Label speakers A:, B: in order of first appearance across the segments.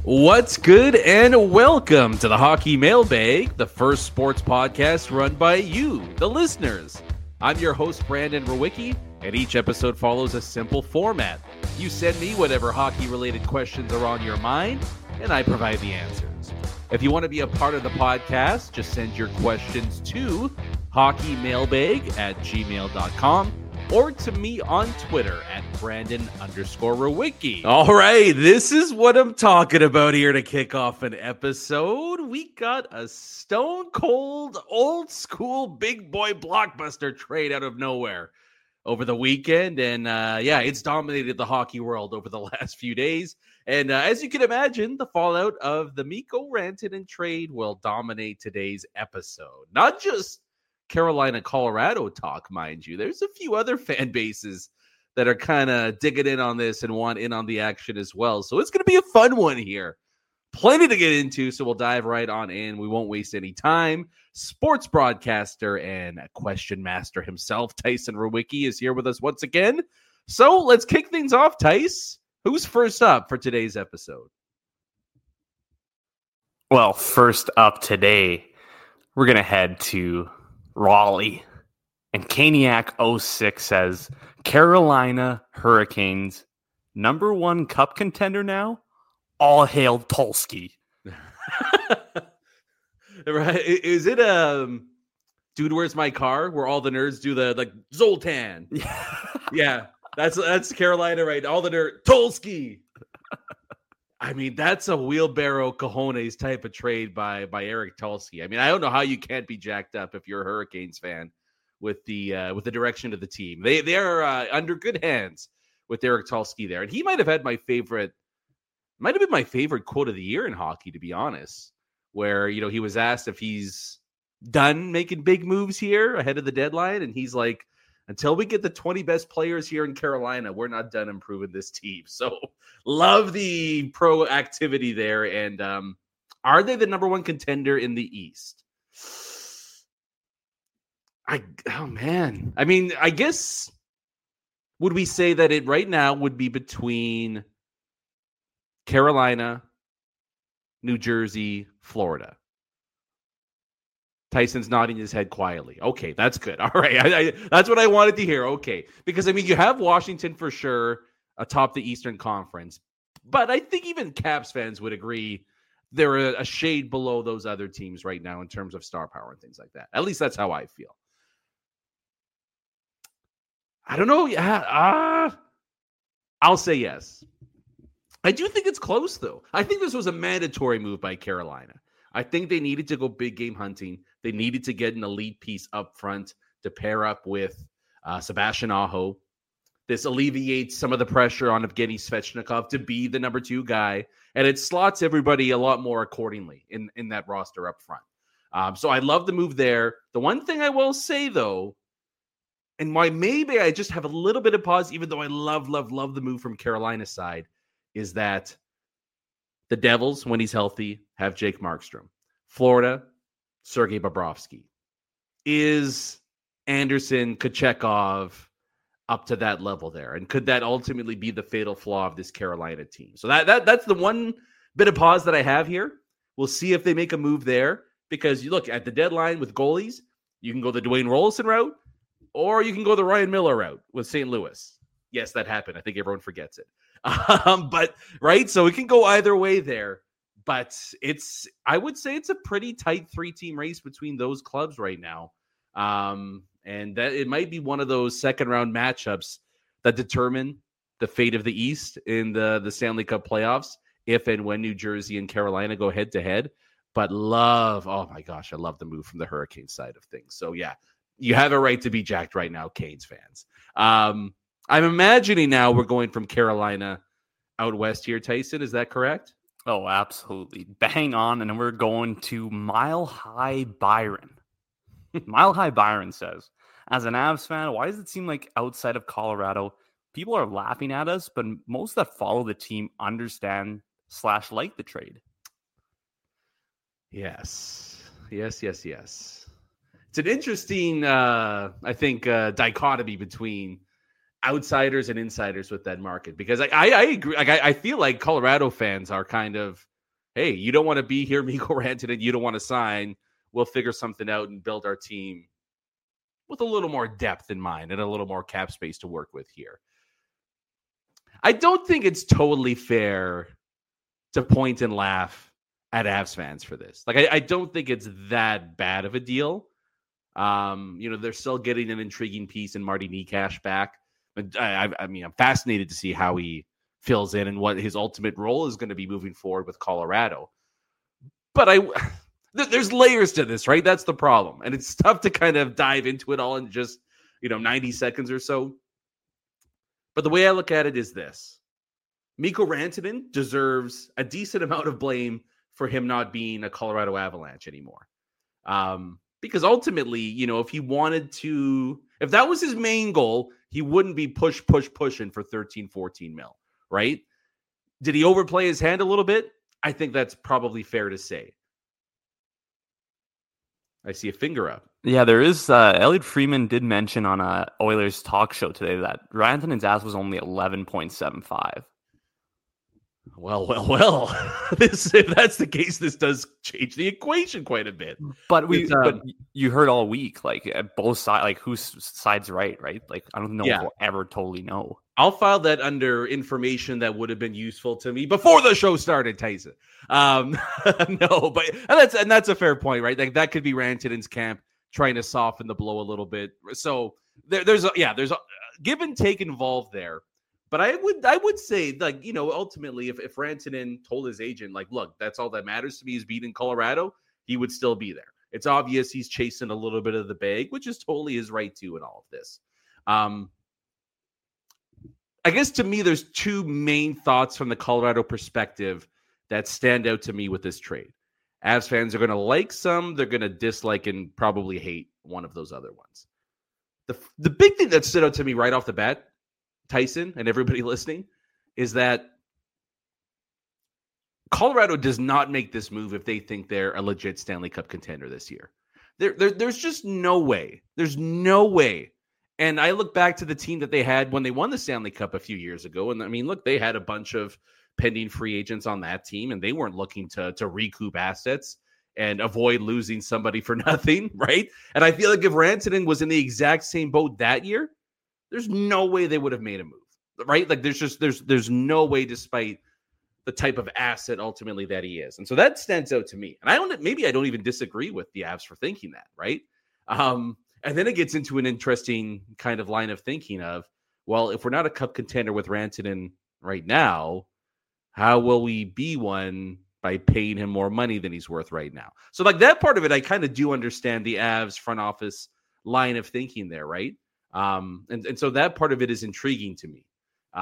A: What's good, and welcome to the Hockey Mailbag, the first sports podcast run by you, the listeners. I'm your host, Brandon Rowicki, and each episode follows a simple format. You send me whatever hockey-related questions are on your mind, and I provide the answers. If you want to be a part of the podcast, just send your questions to hockeymailbag@gmail.com or to me on Twitter at Brandon_Rowicki. All right, this is what I'm talking about here to kick off an episode. We got a stone cold, old school, big boy blockbuster trade out of nowhere over the weekend. And it's dominated the hockey world over the last few days. And as you can imagine, the fallout of the Mikko Rantanen trade will dominate today's episode. Not just Carolina, Colorado talk, mind you. There's a few other fan bases that are kind of digging in on this and want in on the action as well. So it's going to be a fun one here. Plenty to get into, so we'll dive right on in. We won't waste any time. Sports broadcaster and question master himself, Tyson Rowicki, is here with us once again. So let's kick things off, Tice. Who's first up for today's episode?
B: Well, first up today, we're going to head to Raleigh. And Caniac06 says, Carolina Hurricanes, number one cup contender now? All hail Tulsky.
A: Right? Is it Dude, Where's My Car? Where all the nerds do the like Zoltan. Yeah. That's Carolina, right? All the nerds. Tulsky. I mean, that's a wheelbarrow cojones type of trade by Eric Tulsky. I mean, I don't know how you can't be jacked up if you're a Hurricanes fan with the direction of the team. They are under good hands with Eric Tulsky there, and he might have been my favorite quote of the year in hockey, to be honest. Where he was asked if he's done making big moves here ahead of the deadline, and he's like, until we get the 20 best players here in Carolina, we're not done improving this team. So love the proactivity there. And are they the number one contender in the East? Oh, man. I mean, I guess, would we say that it right now would be between Carolina, New Jersey, Florida? Tyson's nodding his head quietly. Okay, that's good. All right. That's what I wanted to hear. Okay. Because, I mean, you have Washington for sure atop the Eastern Conference. But I think even Caps fans would agree they're a shade below those other teams right now in terms of star power and things like that. At least that's how I feel. I don't know. Yeah, I'll say yes. I do think it's close, though. I think this was a mandatory move by Carolina. I think they needed to go big game hunting. They needed to get an elite piece up front to pair up with Sebastian Aho. This alleviates some of the pressure on Evgeny Svechnikov to be the number two guy, and it slots everybody a lot more accordingly in that roster up front. So I love the move there. The one thing I will say, though, and why maybe I just have a little bit of pause, even though I love the move from Carolina's side, is that the Devils, when he's healthy, have Jake Markstrom. Florida, Sergei Bobrovsky. Is Anderson, Kochekov up to that level there? And could that ultimately be the fatal flaw of this Carolina team? So that's the one bit of pause that I have here. We'll see if they make a move there, because you look at the deadline with goalies, you can go the Dwayne Rollison route, or you can go the Ryan Miller route with St. Louis. Yes, that happened. I think everyone forgets it. But right, so it can go either way there. But I would say it's a pretty tight 3-team race between those clubs right now. And that it might be one of those second round matchups that determine the fate of the East in the Stanley Cup playoffs, if and when New Jersey and Carolina go head to head. But oh my gosh, I love the move from the Hurricanes side of things. So yeah, you have a right to be jacked right now, Canes fans. I'm imagining now we're going from Carolina out west here, Tyson. Is that correct?
B: Oh, absolutely. Bang on. And we're going to Mile High Byron. Mile High Byron says, as an Avs fan, why does it seem like outside of Colorado, people are laughing at us, but most that follow the team understand / like the trade?
A: Yes. It's an interesting, I think, dichotomy between outsiders and insiders with that market, because I agree. I feel like Colorado fans are kind of hey, you don't want to be here, Mikko Rantanen, you don't want to sign. We'll figure something out and build our team with a little more depth in mind and a little more cap space to work with here. I don't think it's totally fair to point and laugh at Avs fans for this. Like, I don't think it's that bad of a deal. They're still getting an intriguing piece in Marty Necas back. But I mean, I'm fascinated to see how he fills in and what his ultimate role is going to be moving forward with Colorado. But there's layers to this, right? That's the problem. And it's tough to kind of dive into it all in just, 90 seconds or so. But the way I look at it is this. Mikko Rantanen deserves a decent amount of blame for him not being a Colorado Avalanche anymore. Because ultimately, if he wanted to, if that was his main goal, he wouldn't be pushing for 13, 14 mil, right? Did he overplay his hand a little bit? I think that's probably fair to say. I see a finger up.
B: Yeah, there is. Elliot Freeman did mention on a Oilers talk show today that Rantanen's ass was only 11.75.
A: Well. If that's the case, this does change the equation quite a bit.
B: But but you heard all week, like at both sides, like whose side's right? Like I don't know if we'll ever totally know.
A: I'll file that under information that would have been useful to me before the show started, Tyson. No, but that's a fair point, right? Like that could be Rantanen's camp trying to soften the blow a little bit. So there's a give and take involved there. But I would say, like, ultimately, if Rantanen told his agent, like, look, that's all that matters to me is being in Colorado, he would still be there. It's obvious he's chasing a little bit of the bag, which is totally his right to in all of this. I guess to me, there's two main thoughts from the Colorado perspective that stand out to me with this trade. Avs fans are going to like some, they're going to dislike and probably hate one of those other ones. The big thing that stood out to me right off the bat, Tyson and everybody listening, is that Colorado does not make this move if they think they're a legit Stanley Cup contender this year. There's just no way. There's no way. And I look back to the team that they had when they won the Stanley Cup a few years ago. And I mean, look, they had a bunch of pending free agents on that team, and they weren't looking to recoup assets and avoid losing somebody for nothing, right? And I feel like if Rantanen was in the exact same boat that year, there's no way they would have made a move, right? Like there's no way, despite the type of asset ultimately that he is. And so that stands out to me. And I don't even disagree with the Avs for thinking that, right? And then it gets into an interesting kind of line of thinking of, well, if we're not a cup contender with Rantanen right now, how will we be one by paying him more money than he's worth right now? So like that part of it, I kind of do understand the Avs front office line of thinking there, right? And so that part of it is intriguing to me.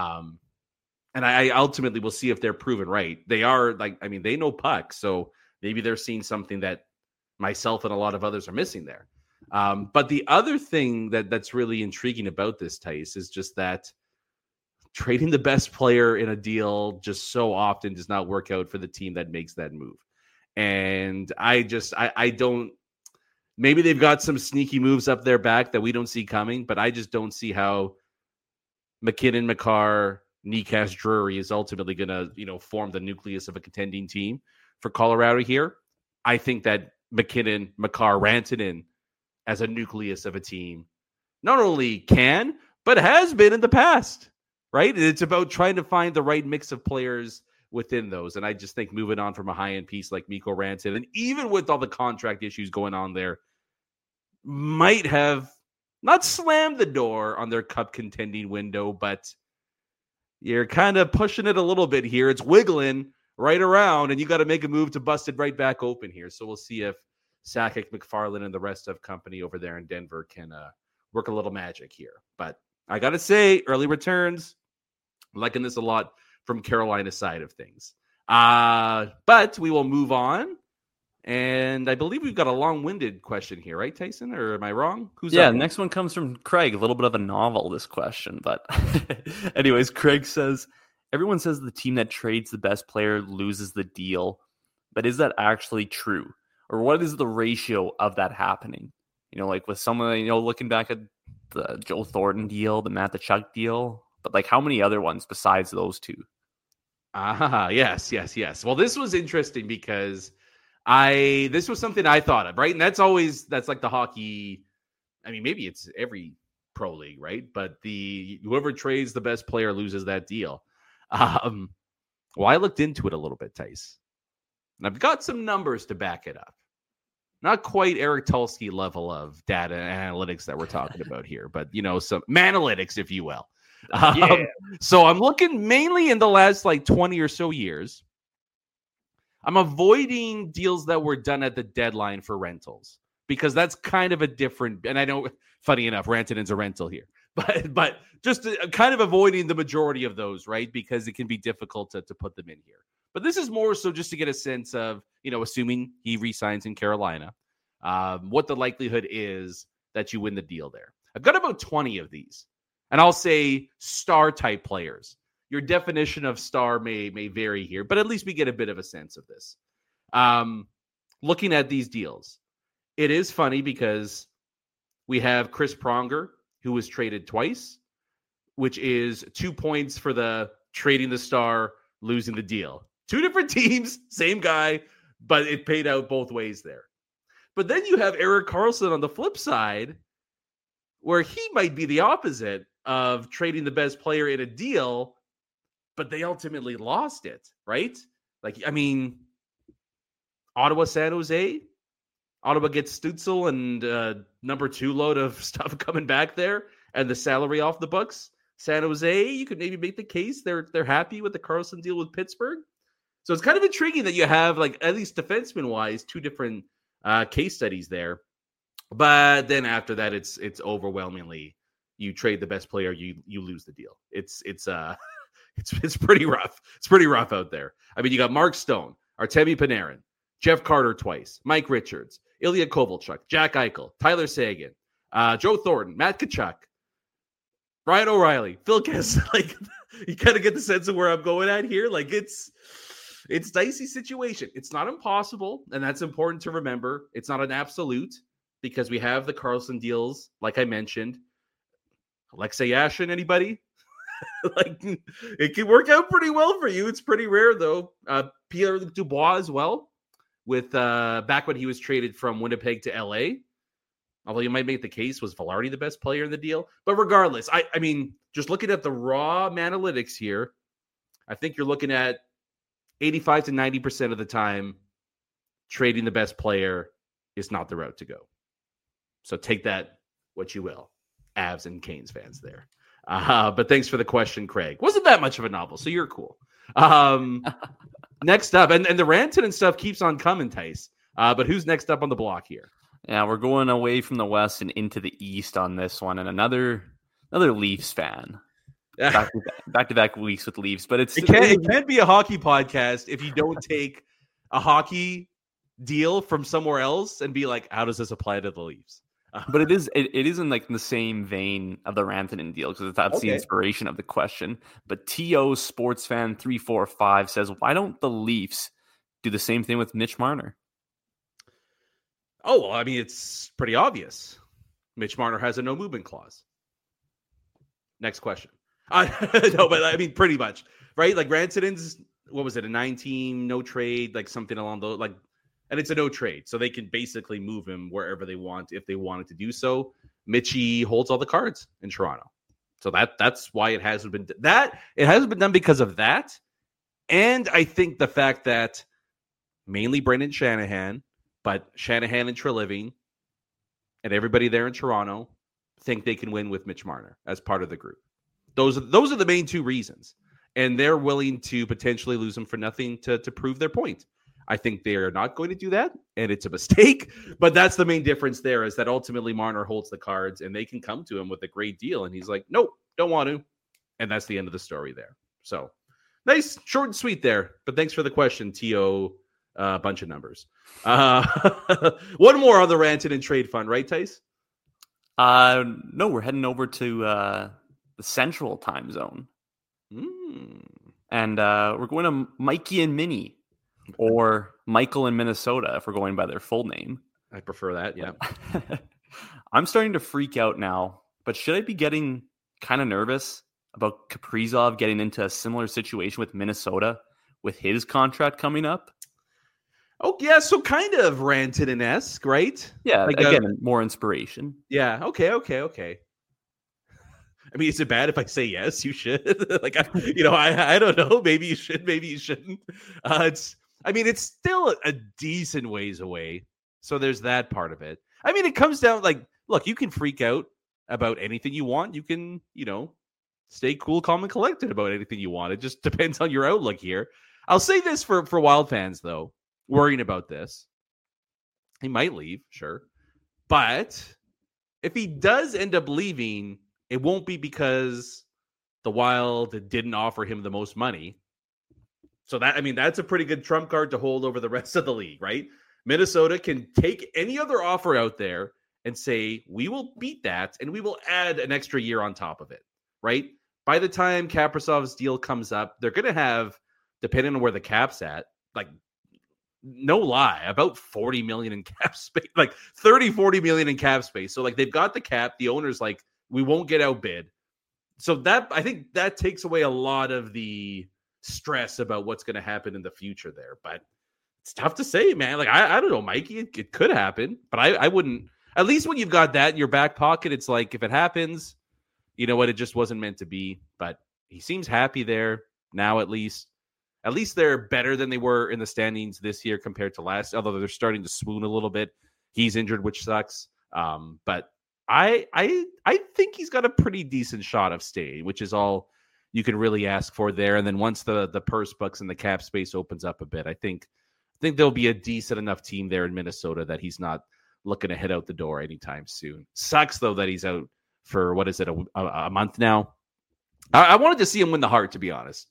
A: And I ultimately will see if they're proven right. They are they know puck. So maybe they're seeing something that myself and a lot of others are missing there. But the other thing that's really intriguing about this, Tice, is just that trading the best player in a deal just so often does not work out for the team that makes that move. And I don't. Maybe they've got some sneaky moves up their back that we don't see coming, but I just don't see how McKinnon, Makar, Necas, Drury is ultimately going to, form the nucleus of a contending team for Colorado here. I think that McKinnon, Makar, Rantanen as a nucleus of a team not only can, but has been in the past, right? It's about trying to find the right mix of players within those. And I just think moving on from a high-end piece like Mikko Rantanen, and even with all the contract issues going on there, might have not slammed the door on their cup contending window, but you're kind of pushing it a little bit here. It's wiggling right around, and you got to make a move to bust it right back open here. So we'll see if Sakic, McFarland, and the rest of company over there in Denver can work a little magic here. But I got to say, early returns, I'm liking this a lot from Carolina's side of things. But we will move on. And I believe we've got a long-winded question here, right, Tyson? Or am I wrong? Who's up?
B: Next one comes from Craig. A little bit of a novel, this question. But anyways, Craig says, everyone says the team that trades the best player loses the deal. But is that actually true? Or what is the ratio of that happening? Like with someone, looking back at the Joe Thornton deal, the Matt Tkachuk deal. But like how many other ones besides those two?
A: Yes. Well, this was interesting because this was something I thought of, right? And that's like the hockey. I mean, maybe it's every pro league, right? But whoever trades the best player loses that deal. Well, I looked into it a little bit, Tice, and I've got some numbers to back it up. Not quite Eric Tulsky level of data analytics that we're talking about here, but some manalytics, if you will.
B: Yeah.
A: So I'm looking mainly in the last 20 or so years. I'm avoiding deals that were done at the deadline for rentals because that's kind of a different. And I know, funny enough, Rantanen's a rental here, but just kind of avoiding the majority of those, right? Because it can be difficult to put them in here. But this is more so just to get a sense of, assuming he re-signs in Carolina, what the likelihood is that you win the deal there. I've got about 20 of these, and I'll say star type players. Your definition of star may vary here, but at least we get a bit of a sense of this. Looking at these deals, it is funny because we have Chris Pronger, who was traded twice, which is 2 points for the trading the star, losing the deal. Two different teams, same guy, but it paid out both ways there. But then you have Erik Karlsson on the flip side, where he might be the opposite of trading the best player in a deal, but they ultimately lost it, right? Ottawa, San Jose. Ottawa gets Stützle and number 2 load of stuff coming back there and the salary off the books. San Jose, you could maybe make the case they're happy with the Karlsson deal with Pittsburgh. So it's kind of intriguing that you have, at least defenseman-wise, 2 different case studies there. But then after that, it's overwhelmingly you trade the best player, you lose the deal. It's pretty rough. It's pretty rough out there. I mean, you got Mark Stone, Artemi Panarin, Jeff Carter twice, Mike Richards, Ilya Kovalchuk, Jack Eichel, Tyler Seguin, Joe Thornton, Matt Tkachuk, Ryan O'Reilly, Phil Kessel. You kind of get the sense of where I'm going at here. It's dicey situation. It's not impossible, and that's important to remember. It's not an absolute because we have the Karlsson deals, like I mentioned. Alexei Yashin, anybody? It can work out pretty well for you. It's pretty rare, though. Pierre Dubois as well, with back when he was traded from Winnipeg to LA. Although you might make the case, was Velarde the best player in the deal? But regardless, I mean, just looking at the raw analytics here, I think you're looking at 85 to 90% of the time, trading the best player is not the route to go. So take that what you will, Avs and Canes fans there. But thanks for the question, Craig. Wasn't that much of a novel, so you're cool. Next up, and the Rantanen stuff keeps on coming, Tice. But who's next up on the block here?
B: Yeah, we're going away from the West and into the East on this one, and another Leafs fan. Back-to-back weeks with Leafs, but it
A: can't be a hockey podcast if you don't take a hockey deal from somewhere else and be like, how does this apply to the Leafs?
B: But it is in the same vein of the Rantanen deal because that's the inspiration of the question. But TO Sports Fan 345 says, why don't the Leafs do the same thing with Mitch Marner?
A: Oh, well, I mean, it's pretty obvious. Mitch Marner has a no movement clause. Next question. No, but I mean, pretty much, right? Rantanen's, what was it, a 19 no trade, something along those, and it's a no trade, so they can basically move him wherever they want if they wanted to do so. Mitchie holds all the cards in Toronto, so that's why it hasn't been done because of that, and I think the fact that mainly Brendan Shanahan, but Shanahan and Treliving and everybody there in Toronto think they can win with Mitch Marner as part of the group. Those are the main 2 reasons. And they're willing to potentially lose him for nothing to prove their point. I think they are not going to do that, and it's a mistake. But that's the main difference there, is that ultimately Marner holds the cards, and they can come to him with a great deal. And he's like, nope, don't want to. And that's the end of the story there. So nice, short and sweet there. But thanks for the question, T.O. Bunch of numbers. One more on the Rantanen trade fund, right, Tice?
B: No, we're heading over to the Central Time Zone. And we're going to Mikey and Minnie, or Michael in Minnesota, if we're going by their full name.
A: I prefer that, yeah.
B: I'm starting to freak out now, but should I be getting kind of nervous about Kaprizov getting into a similar situation with Minnesota with his contract coming up?
A: Oh, yeah, so kind of Rantanen-esque, right?
B: Yeah,
A: Like
B: again, more inspiration.
A: yeah, okay. I mean, is it bad if I say yes? You should. Like, I don't know. Maybe you should. Maybe you shouldn't. It's still a decent ways away. So there's that part of it. I mean, it comes down like, look, you can freak out about anything you want. You can, stay cool, calm, and collected about anything you want. It just depends on your outlook here. I'll say this for Wild fans though, worrying about this. He might leave, sure, but if he does end up leaving, it won't be because the Wild didn't offer him the most money. So that's a pretty good trump card to hold over the rest of the league, right? Minnesota can take any other offer out there and say, we will beat that and we will add an extra year on top of it, right? By the time Kaprizov's deal comes up, they're going to have, depending on where the cap's at, like, no lie, about 40 million in cap space, like 30-40 million in cap space. So like they've got the cap, the owner's like, we won't get outbid. So that, I think that takes away a lot of the stress about what's going to happen in the future there. But it's tough to say, man. Like, I don't know, Mikey, it could happen, but I wouldn't, at least when you've got that in your back pocket, it's like, if it happens, you know what, it just wasn't meant to be. But he seems happy there now, at least. At least they're better than they were in the standings this year compared to last, although they're starting to swoon a little bit. He's injured, which sucks. But I think he's got a pretty decent shot of staying, which is all you can really ask for there. And then once the purse bucks and the cap space opens up a bit, I think there'll be a decent enough team there in Minnesota that he's not looking to head out the door anytime soon. Sucks, though, that he's out for, what is it, a month now? I wanted to see him win the Hart, to be honest.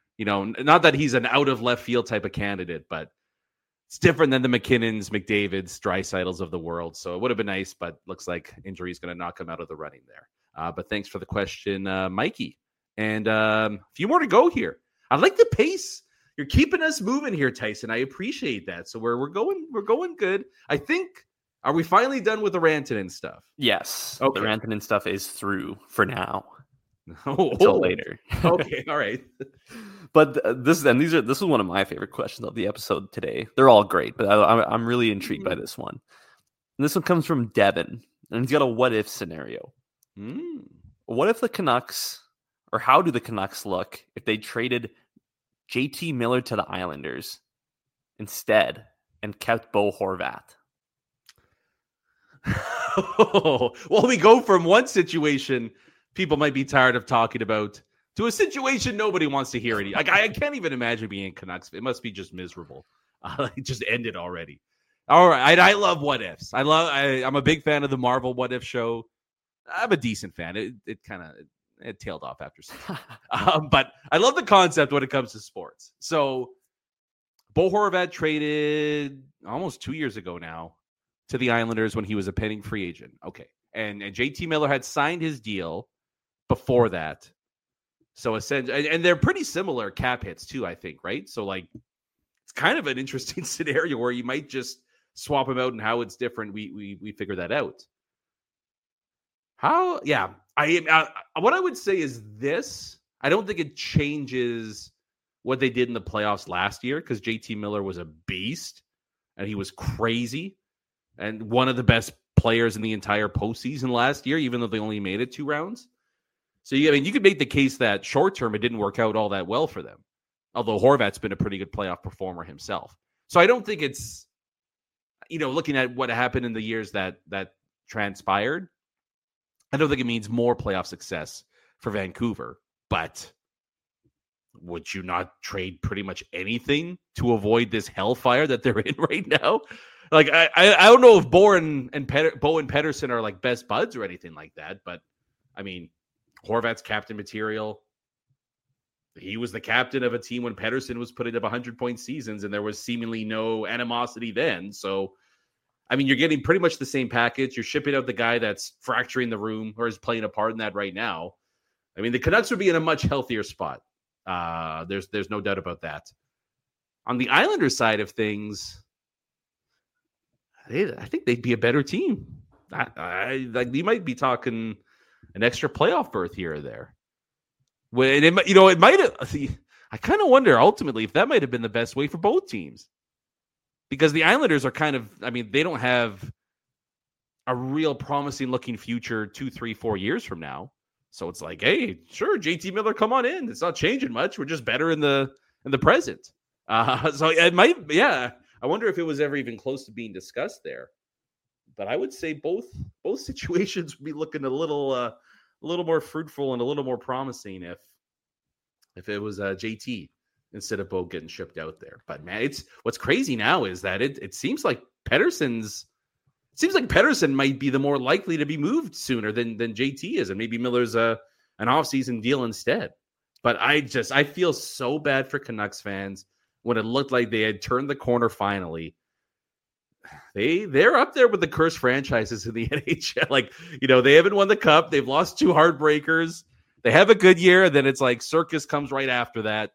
A: Not that he's an out of left field type of candidate, but it's different than the McKinnons, McDavids, Dreisaitl's of the world. So it would have been nice, but looks like injury is going to knock him out of the running there. But thanks for the question, Mikey. And a few more to go here. I like the pace. You're keeping us moving here, Tyson. I appreciate that. So we're going good. I think, are we finally done with the Rantanen stuff?
B: Yes.
A: Okay.
B: The Rantanen stuff is through for now.
A: Until
B: later.
A: Okay, all right.
B: But this is one of my favorite questions of the episode today. They're all great, but I'm really intrigued by this one. And this one comes from Devin, and he's got a what if scenario. What if the Canucks, or how do the Canucks look if they traded JT Miller to the Islanders instead and kept Bo Horvat?
A: Well, we go from one situation people might be tired of talking about to a situation nobody wants to hear. Like, I can't even imagine being in Canucks. It must be just miserable. It just ended already. All right. I love what ifs. I'm a big fan of the Marvel What If show. I'm a decent fan. It kind of tailed off after some. But I love the concept when it comes to sports. So Bo Horvat traded almost 2 years ago now to the Islanders when he was a pending free agent. Okay. And JT Miller had signed his deal before that. So essentially, and they're pretty similar cap hits too, I think, right? So like, it's kind of an interesting scenario where you might just swap them out, and how it's different, we figure that out. What I would say is this: I don't think it changes what they did in the playoffs last year, because JT Miller was a beast and he was crazy and one of the best players in the entire postseason last year, even though they only made it 2 rounds. So, you could make the case that short term it didn't work out all that well for them, although Horvat's been a pretty good playoff performer himself. So I don't think it's, looking at what happened in the years that transpired, I don't think it means more playoff success for Vancouver. But would you not trade pretty much anything to avoid this hellfire that they're in right now? Like, I don't know if Bo and Pettersson are like best buds or anything like that, but I mean, Horvat's captain material. He was the captain of a team when Pettersson was putting up 100-point seasons, and there was seemingly no animosity then. So, I mean, you're getting pretty much the same package. You're shipping out the guy that's fracturing the room or is playing a part in that right now. I mean, the Canucks would be in a much healthier spot. There's no doubt about that. On the Islanders side of things, I think they'd be a better team. Like, you might be talking an extra playoff berth here or there. When it might have. See, I kind of wonder ultimately if that might have been the best way for both teams, because the Islanders are kind of. I mean, they don't have a real promising looking future 2, 3, 4 years from now. So it's like, hey, sure, JT Miller, come on in. It's not changing much. We're just better in the present. So it might, yeah. I wonder if it was ever even close to being discussed there. But I would say both situations would be looking a little more fruitful and a little more promising if it was JT instead of Bo getting shipped out there. But man, what's crazy now is that it seems like Pettersson might be the more likely to be moved sooner than JT is, and maybe Miller's an offseason deal instead. But I feel so bad for Canucks fans when it looked like they had turned the corner finally. They're up there with the cursed franchises in the NHL. Like, they haven't won the cup. They've lost 2 heartbreakers. They have a good year, and then it's like circus comes right after that.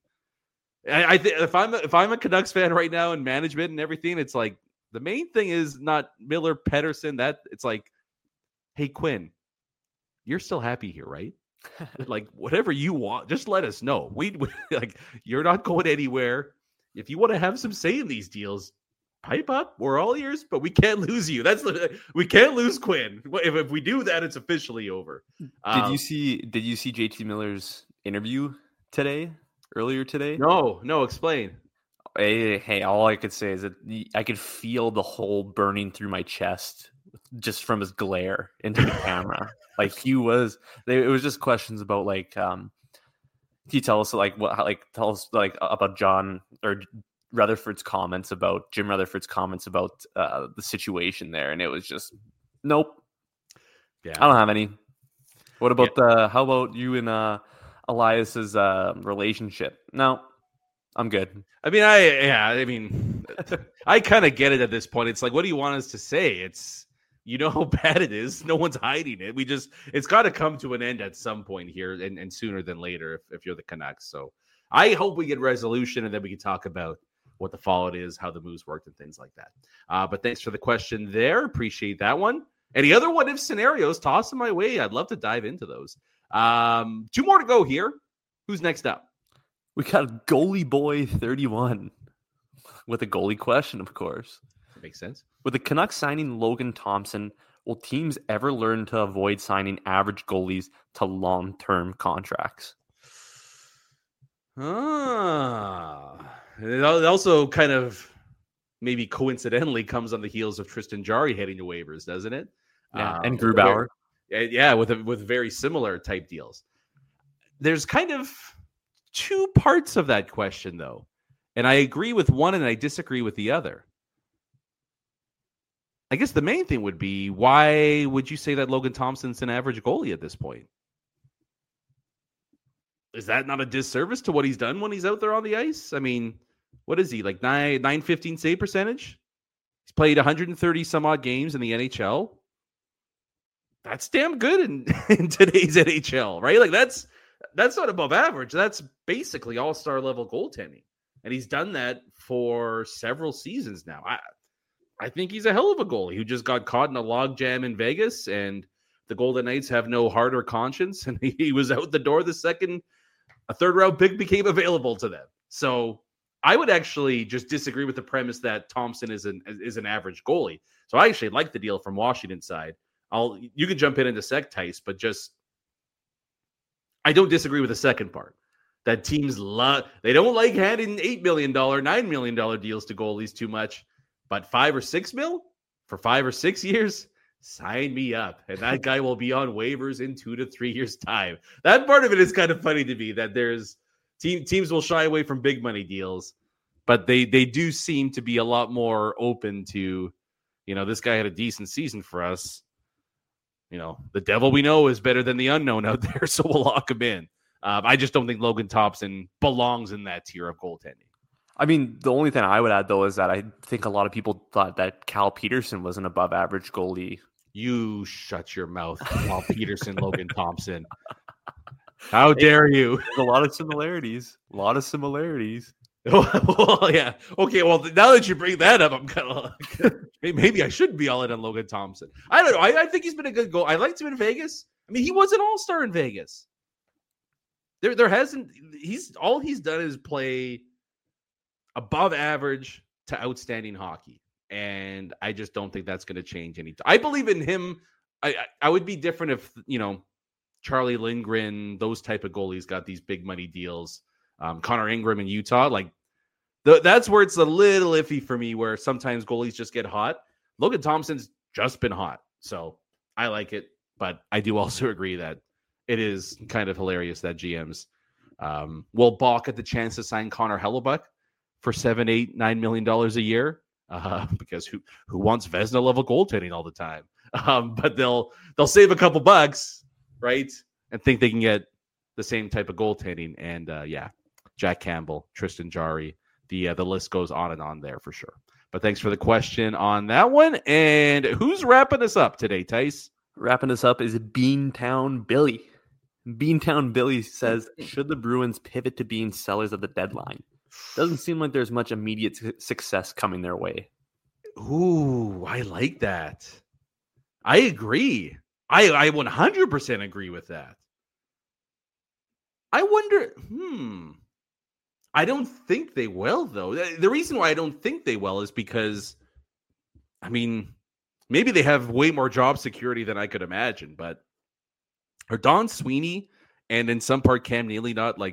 A: I think if I'm a Canucks fan right now in management and everything, it's like the main thing is not Miller, Pettersson. That it's like, hey Quinn, you're still happy here, right? Like whatever you want, just let us know. We like you're not going anywhere. If you want to have some say in these deals, pipe up. We're all ears, but we can't lose you. We can't lose Quinn. If we do that, it's officially over.
B: Did you see JT Miller's interview earlier today?
A: No, explain.
B: Hey, all I could say is that I could feel the hole burning through my chest just from his glare into the camera. Like it was just questions about like, can you tell us about John or Rutherford's comments about Jim Rutherford's comments about the situation there, and it was just nope. Yeah, I don't have any. What about how about you and Elias's relationship? No, I'm good.
A: I mean, I kind of get it at this point. It's like, what do you want us to say? It's how bad it is. No one's hiding it. It's got to come to an end at some point here, and sooner than later if you're the Canucks. So I hope we get resolution, and then we can talk about what the fallout is, how the moves worked, and things like that. But thanks for the question there. Appreciate that one. Any other what-if scenarios, toss them my way. I'd love to dive into those. 2 more to go here. Who's next up?
B: We got Goalie Boy 31 with a goalie question, of course.
A: That makes sense.
B: With the Canucks signing Logan Thompson, will teams ever learn to avoid signing average goalies to long-term contracts?
A: It also kind of maybe coincidentally comes on the heels of Tristan Jarry heading to waivers, doesn't it?
B: Yeah, and Grubauer.
A: Yeah, with very similar type deals. There's kind of 2 parts of that question, though. And I agree with one and I disagree with the other. I guess the main thing would be, why would you say that Logan Thompson's an average goalie at this point? Is that not a disservice to what he's done when he's out there on the ice? I mean, what is he, like 915 save percentage? He's played 130 some odd games in the NHL. That's damn good in today's NHL, right? Like that's not above average. That's basically all-star level goaltending. And he's done that for several seasons now. I think he's a hell of a goalie who just got caught in a log jam in Vegas, and the Golden Knights have no heart or conscience, and he was out the door the second a 3rd-round pick became available to them. So I would actually just disagree with the premise that Thompson is an average goalie. So I actually like the deal from Washington side. You can jump into sec, Tice, but just I don't disagree with the second part. That teams they don't like handing $8 million, $9 million deals to goalies too much, but $5 or $6 mil for 5 or 6 years, sign me up. And that guy will be on waivers in 2 to 3 years' time. That part of it is kind of funny to me, that there's teams will shy away from big money deals, but they do seem to be a lot more open to, this guy had a decent season for us. The devil we know is better than the unknown out there, so we'll lock him in. I just don't think Logan Thompson belongs in that tier of goaltending.
B: I mean, the only thing I would add, though, is that I think a lot of people thought that Cal Peterson was an above-average goalie.
A: You shut your mouth, Cal Peterson, Logan Thompson. How dare you?
B: There's a lot of similarities.
A: Well, yeah. Okay, well, now that you bring that up, I'm kind of like, maybe I should be all in on Logan Thompson. I don't know. I think he's been a good goal. I liked him in Vegas. I mean, he was an all-star in Vegas. There hasn't. He's done is play above average to outstanding hockey, and I just don't think that's going to change anytime. I believe in him. I would be different if Charlie Lindgren, those type of goalies got these big money deals. Connor Ingram in Utah, like that's where it's a little iffy for me, where sometimes goalies just get hot. Logan Thompson's just been hot, so I like it, but I do also agree that it is kind of hilarious that GMs will balk at the chance to sign Connor Hellebuyck for $7, $8, $9 million a year, because who wants Vezina level goaltending all the time? But they'll save a couple bucks, right, and think they can get the same type of goaltending. And Jack Campbell, Tristan Jarry, the list goes on and on there for sure. But thanks for the question on that one. And who's wrapping us up today, Tice?
B: Wrapping us up is Beantown Billy. Beantown Billy says, should the Bruins pivot to being sellers at the deadline? Doesn't seem like there's much immediate success coming their way.
A: Ooh, I like that. I agree. I 100% agree with that. I wonder, I don't think they will, though. The reason why I don't think they will is because, I mean, maybe they have way more job security than I could imagine, but are Don Sweeney and in some part Cam Neely not like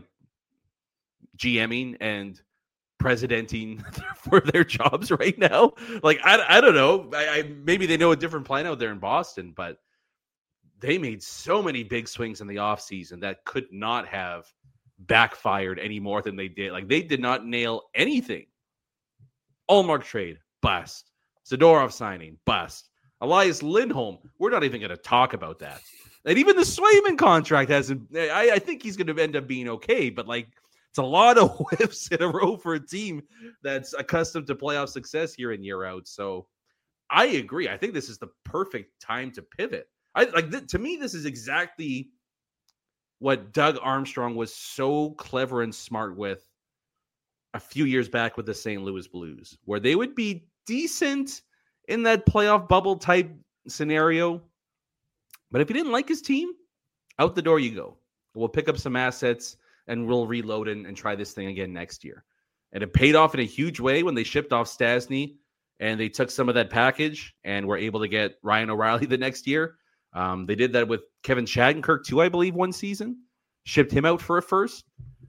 A: GMing and presidenting for their jobs right now? Like, I don't know. Maybe they know a different plan out there in Boston, but they made so many big swings in the offseason that could not have backfired any more than they did. Like, they did not nail anything. Ullmark trade, bust. Zadorov signing, bust. Elias Lindholm, we're not even going to talk about that. And even the Swayman contract hasn't. I think he's going to end up being okay, but like, it's a lot of whiffs in a row for a team that's accustomed to playoff success year in, year out. So I agree. I think this is the perfect time to pivot. To me, this is exactly what Doug Armstrong was so clever and smart with a few years back with the St. Louis Blues, where they would be decent in that playoff bubble type scenario. But if you didn't like his team, out the door you go. We'll pick up some assets and we'll reload and try this thing again next year. And it paid off in a huge way when they shipped off Stastny and they took some of that package and were able to get Ryan O'Reilly the next year. They did that with Kevin Shattenkirk too, I believe, one season. Shipped him out for a first.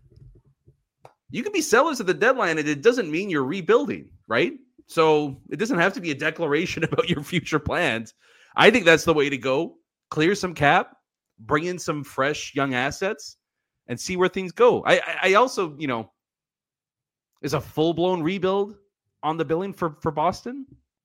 A: You can be sellers at the deadline, and it doesn't mean you're rebuilding, right? So it doesn't have to be a declaration about your future plans. I think that's the way to go. Clear some cap, bring in some fresh young assets, and see where things go. I also, is a full-blown rebuild on the billing for Boston?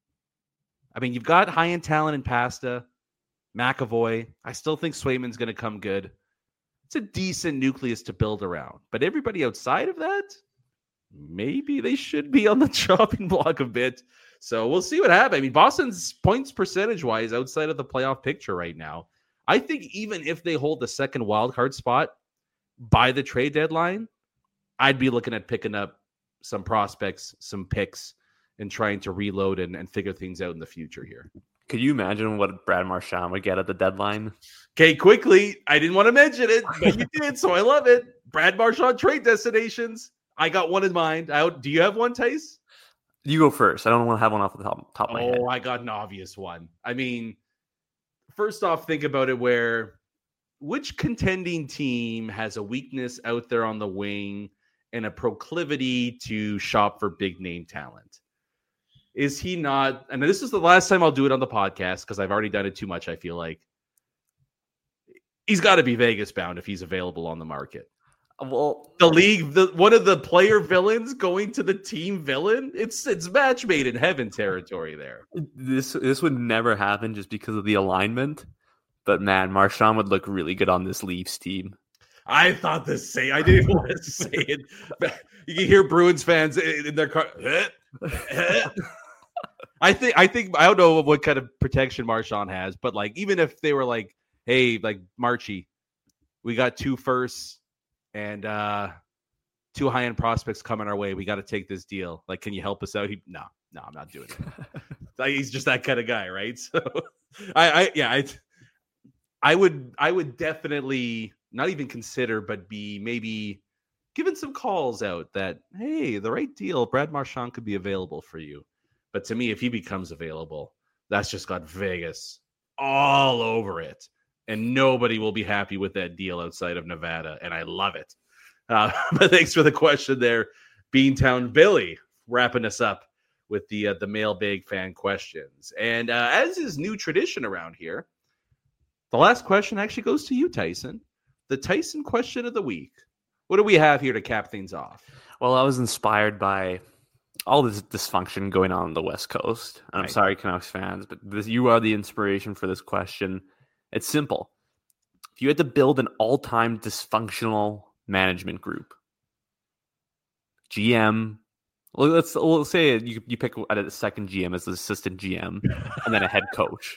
A: I mean, you've got high-end talent in Pasta, McAvoy. I still think Swayman's going to come good. It's a decent nucleus to build around. But everybody outside of that, maybe they should be on the chopping block a bit. So we'll see what happens. I mean, Boston's points percentage-wise outside of the playoff picture right now, I think even if they hold the second wildcard spot by the trade deadline, I'd be looking at picking up some prospects, some picks, and trying to reload and figure things out in the future here.
B: Could you imagine what Brad Marchand would get at the deadline?
A: Okay, quickly. I didn't want to mention it, but you did, so I love it. Brad Marchand trade destinations. I got one in mind. Do you have one, Tice?
B: You go first. I don't want to have one off the top of my head.
A: Oh, I got an obvious one. I mean, first off, think about it which contending team has a weakness out there on the wing and a proclivity to shop for big name talent? Is he not? And this is the last time I'll do it on the podcast because I've already done it too much, I feel like. He's got to be Vegas bound if he's available on the market.
B: Well,
A: the league, one of the player villains going to the team villain, it's match made in heaven territory there.
B: This would never happen just because of the alignment. But man, Marchand would look really good on this Leafs team.
A: I thought the same. I didn't want to say it. You can hear Bruins fans in their car. I think I don't know what kind of protection Marchand has, but like even if they were like, hey, like Marchie, we got 2 firsts and 2 high-end prospects coming our way. We got to take this deal. Like, can you help us out? No, I'm not doing it. Like, he's just that kind of guy, right? So I would definitely not even consider, but be maybe giving some calls out that, hey, the right deal, Brad Marchand could be available for you. But to me, if he becomes available, that's just got Vegas all over it. And nobody will be happy with that deal outside of Nevada. And I love it. But thanks for the question there, Beantown Billy, wrapping us up with the mailbag fan questions. And as is new tradition around here, the last question actually goes to you, Tyson. The Tyson question of the week. What do we have here to cap things off?
B: Well, I was inspired by all this dysfunction going on the West Coast. And I'm sorry, Canucks fans, but you are the inspiration for this question. It's simple. If you had to build an all-time dysfunctional management group, GM, let's say you pick a second GM as the assistant GM, and then a head coach.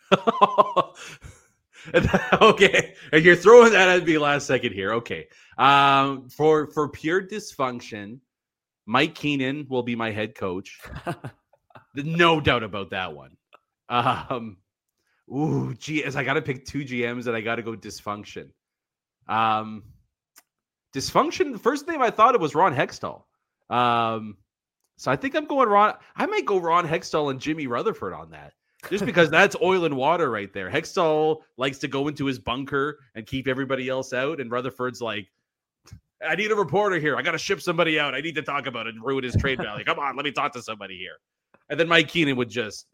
A: Okay, and you're throwing that at me last second here. Okay, for pure dysfunction, Mike Keenan will be my head coach. No doubt about that one. As I got to pick two GMs, and I got to go dysfunction. Dysfunction. The first name I thought it was Ron Hextall. So I think I'm going Ron. I might go Ron Hextall and Jimmy Rutherford on that. Just because that's oil and water right there. Hextall likes to go into his bunker and keep everybody else out. And Rutherford's like, I need a reporter here. I got to ship somebody out. I need to talk about it and ruin his trade value. Come on, let me talk to somebody here. And then Mike Keenan would just,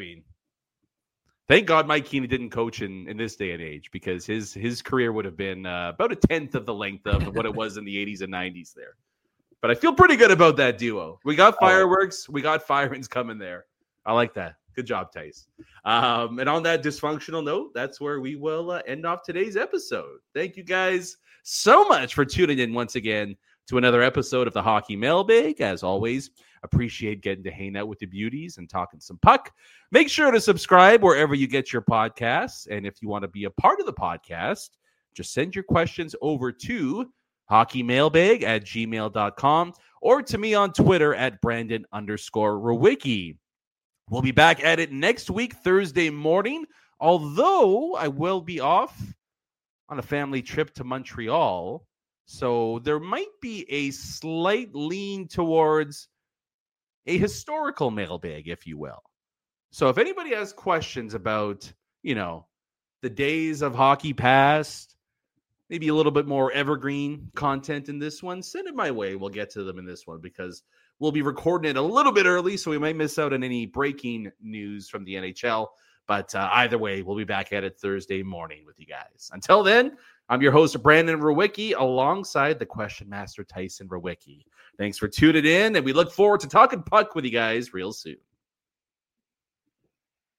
A: thank God Mike Keenan didn't coach in this day and age, because his career would have been about a tenth of the length of what it was in the 80s and 90s there. But I feel pretty good about that duo. We got fireworks. We got firings coming there. I like that. Good job, Tice. And on that dysfunctional note, that's where we will end off today's episode. Thank you guys so much for tuning in once again to another episode of the Hockey Mailbag. As always, appreciate getting to hang out with the beauties and talking some puck. Make sure to subscribe wherever you get your podcasts. And if you want to be a part of the podcast, just send your questions over to hockeymailbag@gmail.com or to me on Twitter at Brandon_Rowicki. We'll be back at it next week, Thursday morning, although I will be off on a family trip to Montreal. So there might be a slight lean towards a historical mailbag, if you will. So if anybody has questions about, the days of hockey past, maybe a little bit more evergreen content in this one, send it my way. We'll get to them in this one, because we'll be recording it a little bit early, so we might miss out on any breaking news from the NHL. But either way, we'll be back at it Thursday morning with you guys. Until then, I'm your host, Brandon Rowicki, alongside the question master, Tyson Rowicki. Thanks for tuning in, and we look forward to talking puck with you guys real soon.